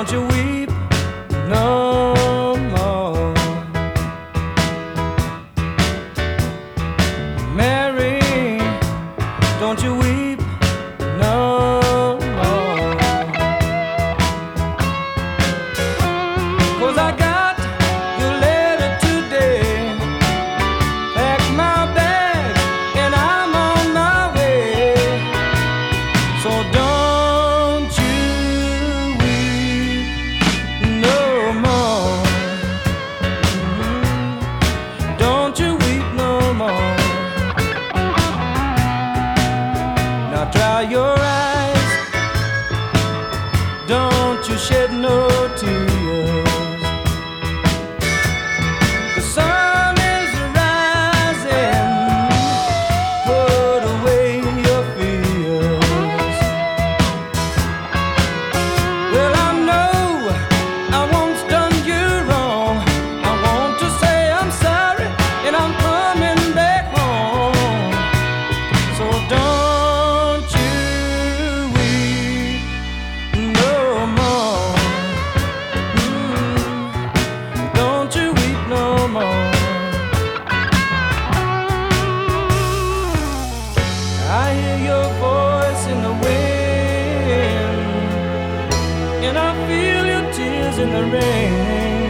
Don't you weep no more. Mary, don't you weep no more. 'Cause I got your letter today. Pack my bag and I'm on my way. So don't you weep no more. Don't you weep no more. Now dry your eyes. Don't you shed no tears. The sun is rising. Put away your fears. Well, I know I once done you wrong. I want to say I'm sorry and I'm coming back home. So don't you weep no more. Don't you weep no more. I hear your voice in the wind, and I feel your tears in the rain.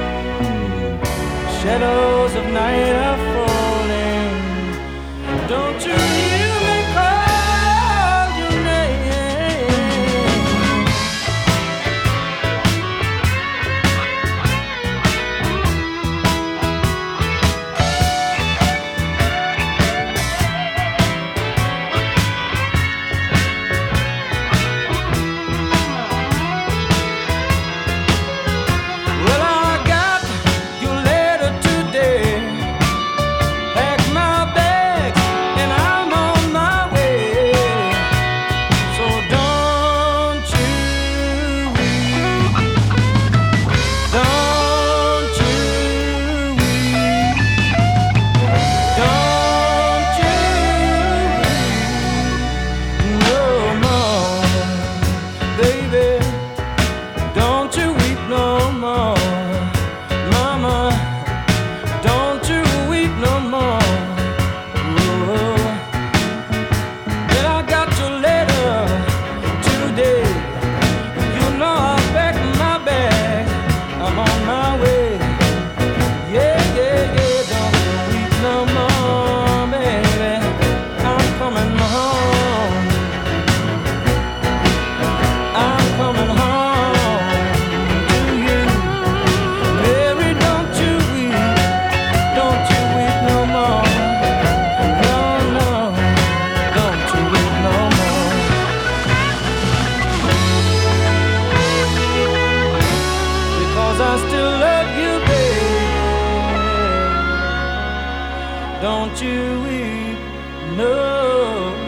Shadows of night are falling. Don't you hear me call your name? Well, I got your letter today. Pack my bags and I'm on my way. So don't you weep. Don't you weep. Don't you weep no more, baby. Don't you weep no more, mama. Don't you weep no more. Ooh. Well, I got your letter today. You know I packed my bag. I'm on my way. Yeah, yeah, yeah. Don't you weep no more, baby. I'm coming home. I'm coming home to you. Mary, don't you weep. Don't you weep no more. No, no. Don't you weep no more. Because I still love you, babe. Don't you weep no